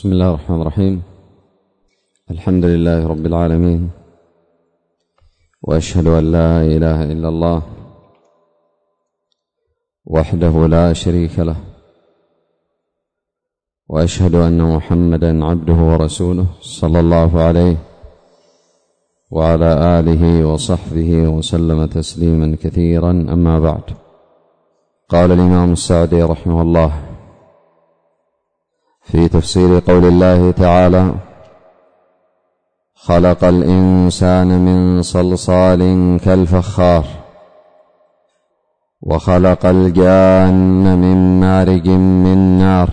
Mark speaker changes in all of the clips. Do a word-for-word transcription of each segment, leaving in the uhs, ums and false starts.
Speaker 1: بسم الله الرحمن الرحيم. الحمد لله رب العالمين، وأشهد أن لا إله إلا الله وحده لا شريك له، وأشهد أن محمدا عبده ورسوله صلى الله عليه وعلى آله وصحبه وسلم تسليما كثيرا. أما بعد، قال الإمام السعدي رحمه الله في تفسير قول الله تعالى: خلق الإنسان من صلصال كالفخار وخلق الجان من مارج من نار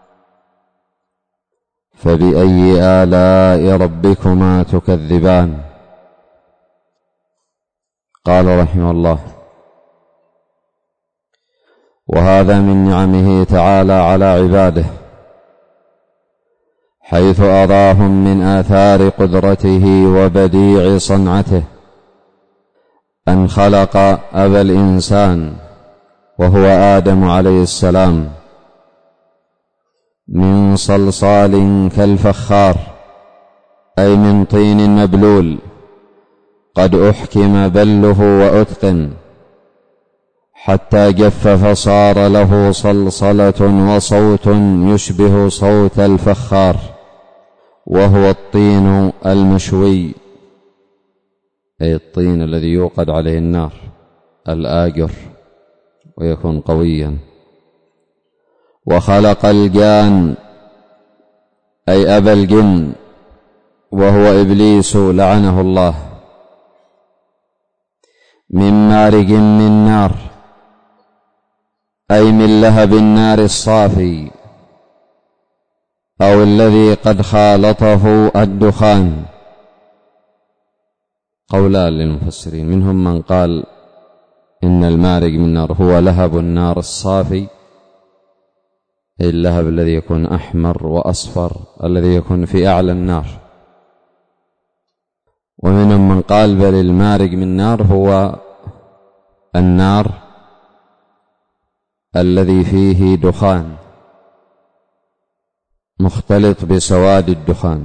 Speaker 1: فبأي آلاء ربكما تكذبان. قال رحمه الله: وهذا من نعمه تعالى على عباده، حيث أراهم من آثار قدرته وبديع صنعته أن خلق أبا الإنسان وهو آدم عليه السلام من صلصال كالفخار، أي من طين مبلول قد أحكم بله وأتقن حتى جف فصار له صلصلة وصوت يشبه صوت الفخار، وهو الطين المشوي، أي الطين الذي يوقد عليه النار الآجر ويكون قويا. وخلق الجان، أي أبا الجن وهو إبليس لعنه الله، من مارج من نار، أي من لهب النار الصافي أو الذي قد خالطه الدخان. قولان للمفسرين، منهم من قال إن المارج من نار هو لهب النار الصافي، أي اللهب الذي يكون أحمر وأصفر الذي يكون في أعلى النار، ومنهم من قال بل المارج من نار هو النار الذي فيه دخان مختلط بسواد الدخان.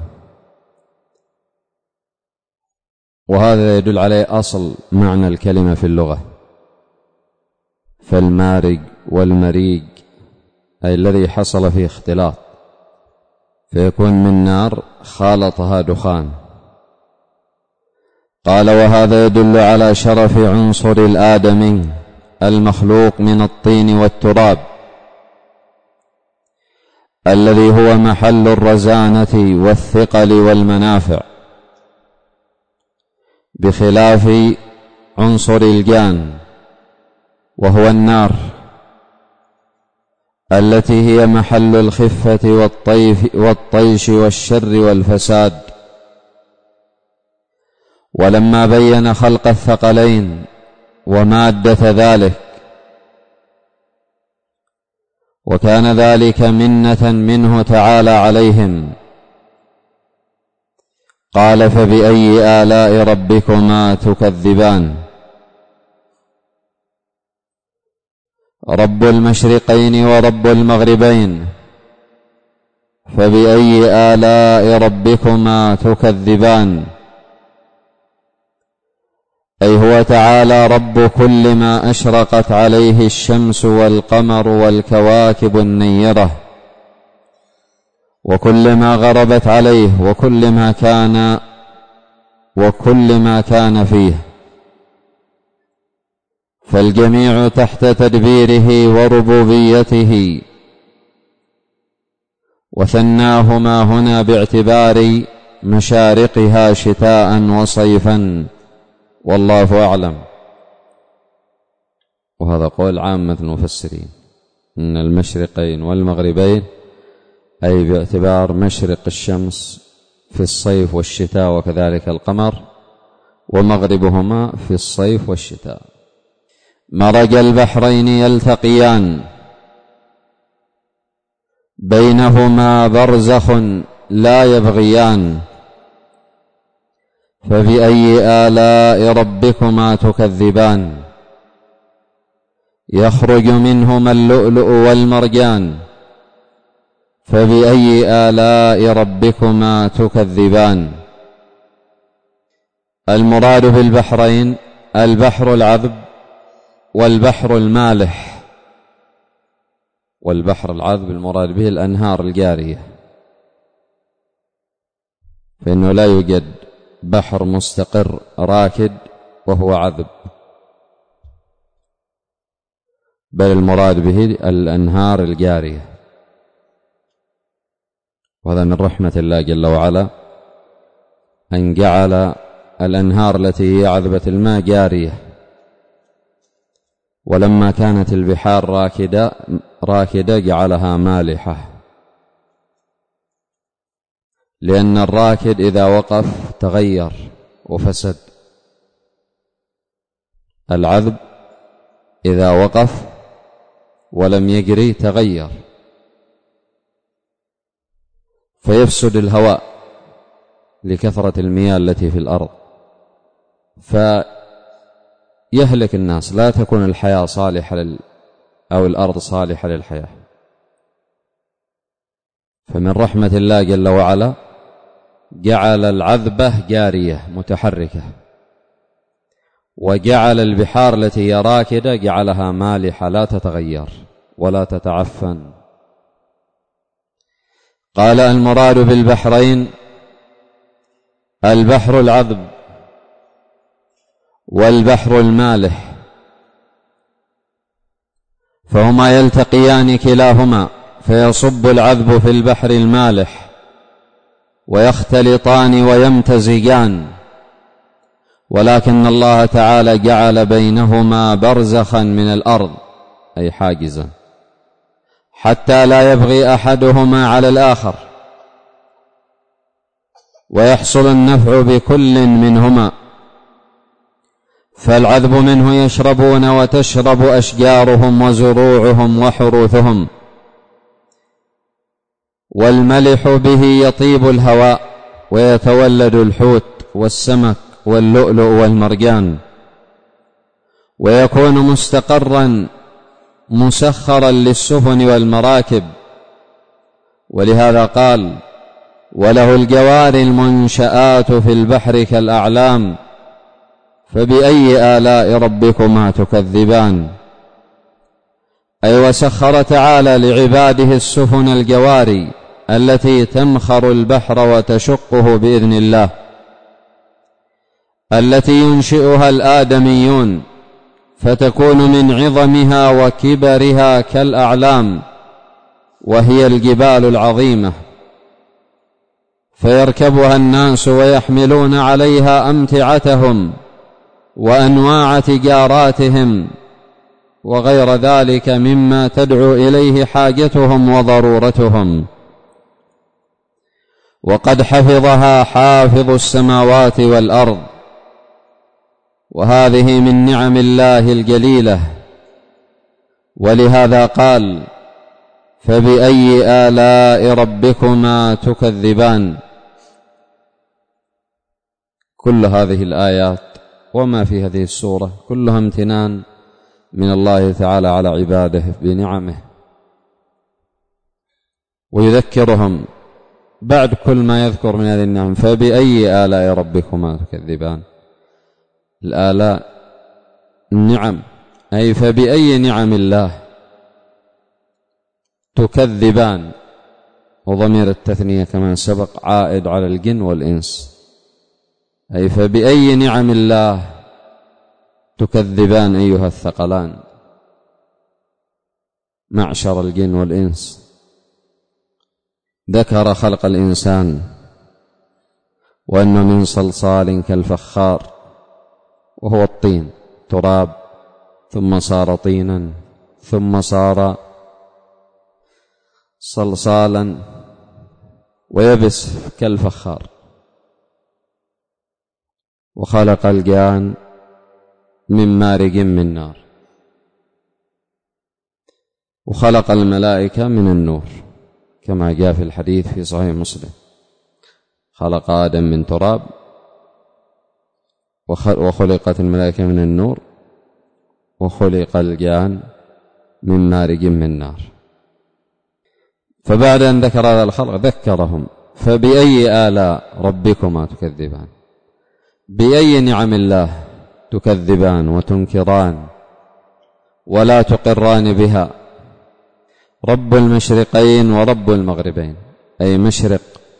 Speaker 1: وهذا يدل عليه أصل معنى الكلمة في اللغة، فالمارج والمريج أي الذي حصل فيه اختلاط، فيكون من نار خالطها دخان. قال: وهذا يدل على شرف عنصر الآدمي المخلوق من الطين والتراب، الذي هو محل الرزانة والثقل والمنافع، بخلاف عنصر الجان وهو النار، التي هي محل الخفة والطيف والطيش والشر والفساد. ولما بين خلق الثقلين ومادة ذلك، وكان ذلك منة منه تعالى عليهم، قال: فبأي آلاء ربكما تكذبان. رب المشرقين ورب المغربين، فبأي آلاء ربكما تكذبان، أي هو تعالى رب كل ما أشرقت عليه الشمس والقمر والكواكب النيرة، وكل ما غربت عليه، وكل ما كان وكل ما كان فيه، فالجميع تحت تدبيره وربوبيته. وثناهما هنا باعتبار مشارقها شتاء وصيفا، والله أعلم. وهذا قول عامة المفسرين، إن المشرقين والمغربين أي باعتبار مشرق الشمس في الصيف والشتاء، وكذلك القمر، ومغربهما في الصيف والشتاء. مرج البحرين يلتقيان، بينهما برزخ لا يبغيان، فبأي آلاء ربكما تكذبان. يخرج منهما اللؤلؤ والمرجان، فبأي آلاء ربكما تكذبان. المراد بالبحرين البحر العذب والبحر المالح. والبحر العذب المراد به الأنهار الجارية، فإنه لا يوجد بحر مستقر راكد وهو عذب، بل المراد به الأنهار الجارية. وهذا من رحمة الله جل وعلا أن جعل الأنهار التي هي عذبة الماء جارية. ولما كانت البحار راكدة راكدة جعلها مالحة، لأن الراكد إذا وقف تغير وفسد، العذب إذا وقف ولم يجري تغير، فيفسد الهواء لكثرة المياه التي في الأرض، فيهلك الناس، لا تكون الحياة صالحة لل أو الأرض صالحة للحياة. فمن رحمة الله جل وعلا جعل العذبة جارية متحركة، وجعل البحار التي هي راكدة جعلها مالحة لا تتغير ولا تتعفن. قال المراد بالبحرين البحر العذب والبحر المالح، فهما يلتقيان كلاهما فيصب العذب في البحر المالح ويختلطان ويمتزجان، ولكن الله تعالى جعل بينهما برزخا من الأرض أي حاجزا حتى لا يبغي أحدهما على الآخر ويحصل النفع بكل منهما. فالعذب منه يشربون وتشرب أشجارهم وزروعهم وحروثهم، والملح به يطيب الهواء ويتولد الحوت والسمك واللؤلؤ والمرجان، ويكون مستقرا مسخرا للسفن والمراكب. ولهذا قال وله الجوار المنشآت في البحر كالأعلام فبأي آلاء ربكما تكذبان. أي وسخر تعالى لعباده السفن الجواري التي تمخر البحر وتشقه بإذن الله، التي ينشئها الآدميون، فتكون من عظمها وكبرها كالأعلام، وهي الجبال العظيمة، فيركبها الناس ويحملون عليها أمتعتهم وأنواع تجاراتهم وغير ذلك مما تدعو إليه حاجتهم وضرورتهم. وقد حفظها حافظ السماوات والأرض، وهذه من نعم الله الجليلة. ولهذا قال فبأي آلاء ربكما تكذبان. كل هذه الآيات وما في هذه السورة كلها امتنان من الله تعالى على عباده بنعمه، ويذكرهم بعد كل ما يذكر من هذه النعم فبأي آلاء ربكما تكذبان. الآلاء النعم، أي فبأي نعم الله تكذبان، وضمير التثنية كما سبق عائد على الجن والإنس، أي فبأي نعم الله تكذبان أيها الثقلان معشر الجن والإنس. ذكر خلق الإنسان وأنه من صلصال كالفخار، وهو الطين تراب، ثم صار طينا، ثم صار صلصالا ويبس كالفخار. وخلق الجان من مارج من نار، وخلق الملائكة من النور كما جاء في الحديث في صحيح مسلم: خلق آدم من تراب وخلقت الملائكة من النور وخلق الجان من مارج من نار. فبعد أن ذكر هذا الخلق ذكرهم: فبأي آلاء ربكما تكذبان؟ بأي نعم الله تكذبان وتنكران ولا تقران بها؟ رب المشرقين ورب المغربين، أي مشرق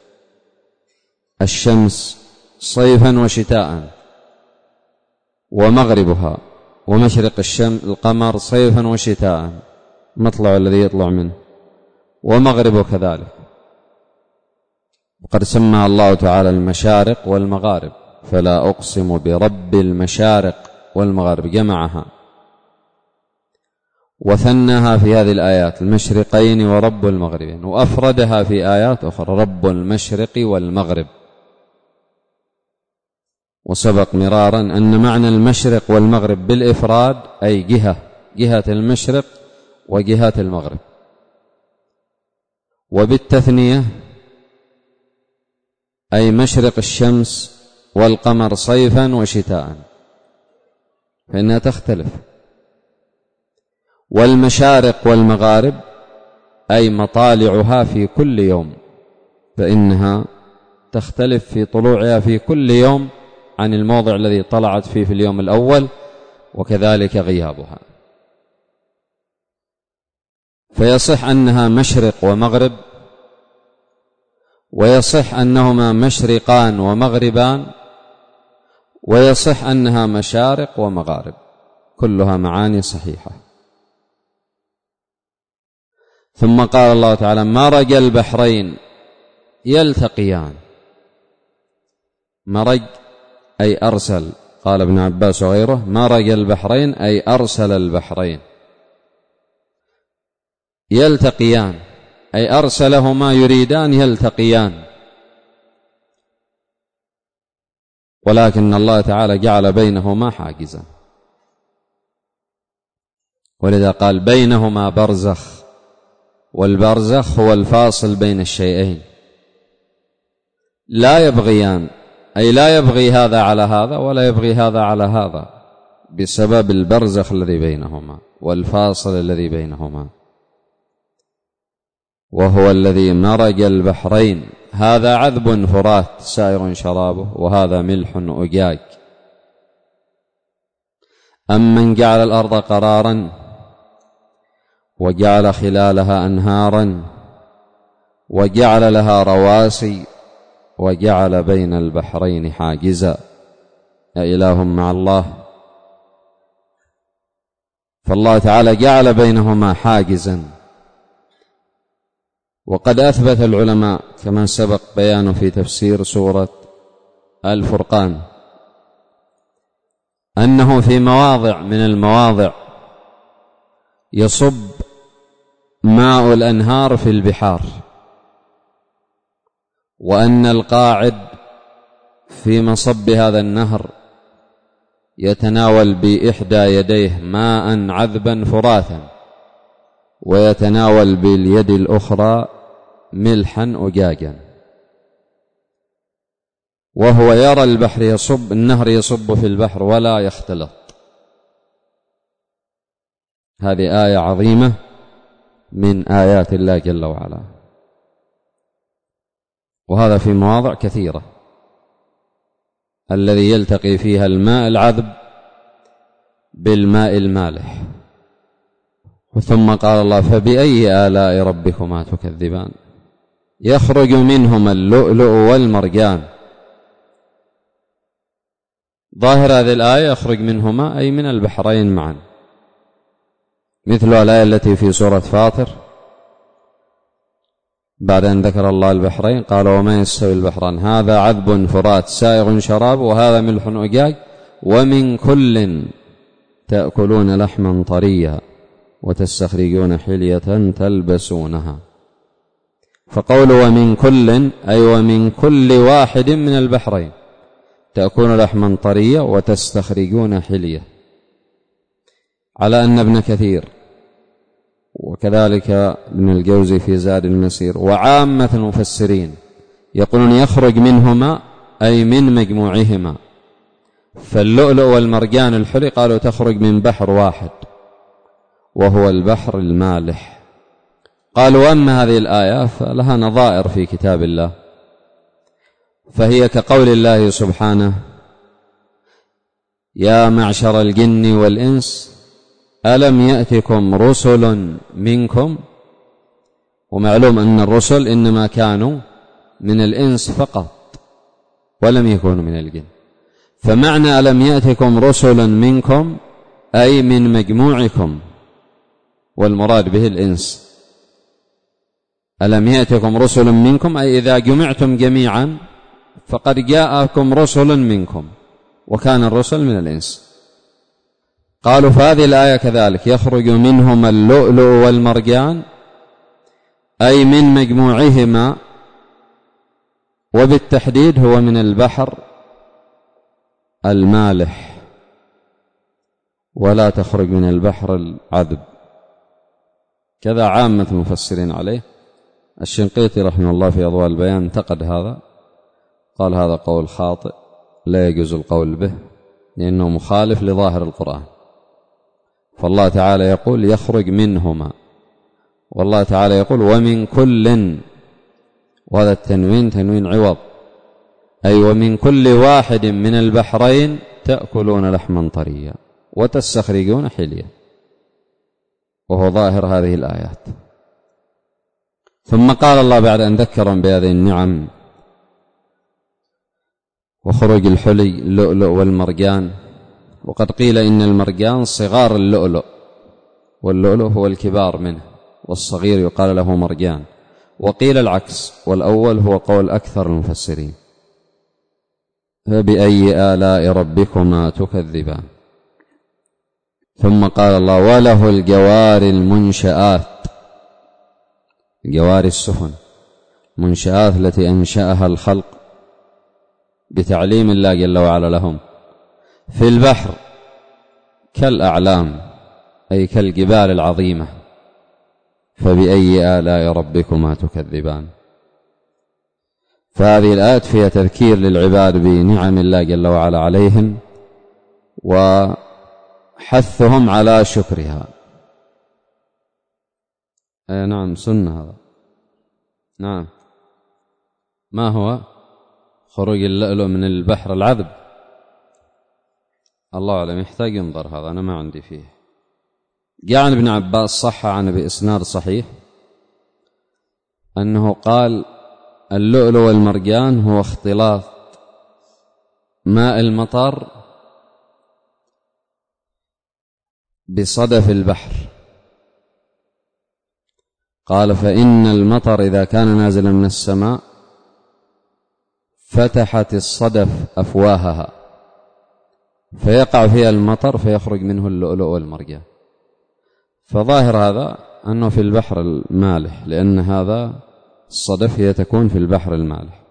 Speaker 1: الشمس صيفا وشتاء، ومغربها ومشرق الشمس القمر صيفا وشتاء، مطلع الذي يطلع منه، ومغربه كذلك. وقد سمى الله تعالى المشارق والمغارب: فلا أقسم برب المشارق والمغارب، جمعها وثناها في هذه الآيات: المشرقين ورب المغربين، وأفردها في آيات أخرى: رب المشرق والمغرب. وسبق مرارا أن معنى المشرق والمغرب بالإفراد أي جهة جهة المشرق وجهة المغرب، وبالتثنية أي مشرق الشمس والقمر صيفا وشتاء، فإنها تختلف. والمشارق والمغارب أي مطالعها في كل يوم، فإنها تختلف في طلوعها في كل يوم عن الموضع الذي طلعت فيه في اليوم الأول، وكذلك غيابها. فيصح أنها مشرق ومغرب، ويصح أنهما مشرقان ومغربان، ويصح أنها مشارق ومغارب، كلها معاني صحيحة. ثم قال الله تعالى: مرج البحرين يلتقيان. مرج أي أرسل، قال ابن عباس وغيره: مرج البحرين أي أرسل البحرين. يلتقيان أي أرسلهما يريدان يلتقيان، ولكن الله تعالى جعل بينهما حاجزا، ولذا قال: بينهما برزخ، والبرزخ هو الفاصل بين الشيئين، لا يبغيان، أي لا يبغي هذا على هذا ولا يبغي هذا على هذا، بسبب البرزخ الذي بينهما والفاصل الذي بينهما. وهو الذي مرج البحرين، هذا عذب فرات سائغ شرابه، وهذا ملح أجاج. أمن جعل الأرض قرارا وجعل خلالها أنهارا وجعل لها رواسي وجعل بين البحرين حاجزا، أإله مع الله؟ فالله تعالى جعل بينهما حاجزا. وقد أثبت العلماء كما سبق بيانه في تفسير سورة الفرقان أنه في مواضع من المواضع يصب ماء الأنهار في البحار، وأن القاعد في مصب هذا النهر يتناول بإحدى يديه ماء عذبا فراتا، ويتناول باليد الأخرى ملحا أجاجا، وهو يرى البحر يصب النهر يصب في البحر ولا يختلط. هذه آية عظيمة من آيات الله جل وعلا، وهذا في مواضع كثيرة الذي يلتقي فيها الماء العذب بالماء المالح. ثم قال الله: فبأي آلاء ربكما تكذبان؟ يخرج منهما اللؤلؤ والمرجان. ظاهر هذه الآية يخرج منهما أي من البحرين معا، مثل الآية التي في سورة فاطر بعد أن ذكر الله البحرين قال: وما يستوي البحران هذا عذب فرات سائغ شراب وهذا ملح أجاج ومن كل تأكلون لحما طريا وتستخرجون حلية تلبسونها. فقول ومن كل أي ومن كل واحد من البحرين تأكلون لحما طريا وتستخرجون حلية، على أن ابن كثير وكذلك ابن الجوزي في زاد المسير وعامة المفسرين يقولون يخرج منهما أي من مجموعهما. فاللؤلؤ والمرجان الحلي قالوا تخرج من بحر واحد وهو البحر المالح، قال: وأما هذه الآية فلها نظائر في كتاب الله، فهي كقول الله سبحانه: يا معشر الجن والإنس ألم يأتكم رسل منكم. ومعلوم أن الرسل إنما كانوا من الإنس فقط ولم يكونوا من الجن، فمعنى ألم يأتكم رسل منكم أي من مجموعكم، والمراد به الإنس. ألم يأتكم رسل منكم أي إذا جمعتم جميعا فقد جاءكم رسل منكم، وكان الرسل من الإنس. قالوا: فهذه الآية كذلك يخرج منهما اللؤلؤ والمرجان أي من مجموعهما، وبالتحديد هو من البحر المالح، ولا تخرج من البحر العذب. كذا عامة المفسرين عليه. الشنقيطي رحمه الله في أضواء البيان انتقد هذا، قال: هذا قول خاطئ لا يجوز القول به، لأنه مخالف لظاهر القرآن. فالله تعالى يقول: يخرج منهما، والله تعالى يقول: ومن كل، وهذا التنوين تنوين عوض، أي ومن كل واحد من البحرين تأكلون لحما طريا وتستخرجون حليا، وهو ظاهر هذه الآيات. ثم قال الله بعد أن ذكرهم بهذه النعم وخروج الحلي اللؤلؤ والمرجان، وقد قيل إن المرجان صغار اللؤلؤ، واللؤلؤ هو الكبار منه، والصغير يقال له مرجان، وقيل العكس، والأول هو قول أكثر المفسرين. فبأي آلاء ربكما تكذبان. ثم قال الله: وله الجوار المنشآت، جوار السفن، منشآت التي أنشأها الخلق بتعليم الله جل وعلا لهم في البحر، كالأعلام أي كالجبال العظيمة. فبأي آلاء ربكما تكذبان. فهذه الآيات فيها تذكير للعباد بنعم الله جل وعلا عليهم، وحثهم على شكرها. أي نعم، سنة هذا. نعم، ما هو خروج اللؤلؤ من البحر العذب؟ الله أعلم، يحتاج ينظر هذا، أنا ما عندي فيه. جاء عن ابن عباس صح عنه بإسناد صحيح أنه قال: اللؤلؤ والمرجان هو اختلاط ماء المطر بصدف البحر. قال: فإن المطر إذا كان نازلا من السماء فتحت الصدف أفواهها فيقع فيها المطر فيخرج منه اللؤلؤ والمرجان. فظاهر هذا أنه في البحر المالح، لأن هذا الصدف هي تكون في البحر المالح.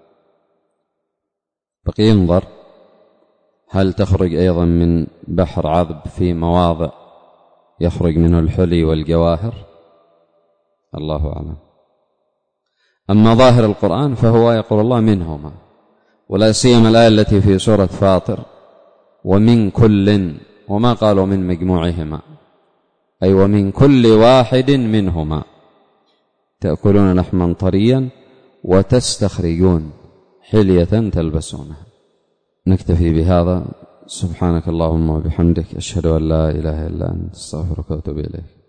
Speaker 1: بقي ينظر هل تخرج أيضا من بحر عذب في مواضع يخرج منه الحلي والجواهر، الله أعلم. أما ظاهر القرآن فهو يقول الله منهما، ولا سيما الآية التي في سورة فاطر: ومن كل، وما قالوا من مجموعهما، أي ومن كل واحد منهما تأكلون لحما طريا وتستخرجون حلية تلبسونها. نكتفي بهذا. سبحانك اللهم وبحمدك، أشهد أن لا إله إلا أنت، استغفرك وأتوب إليك.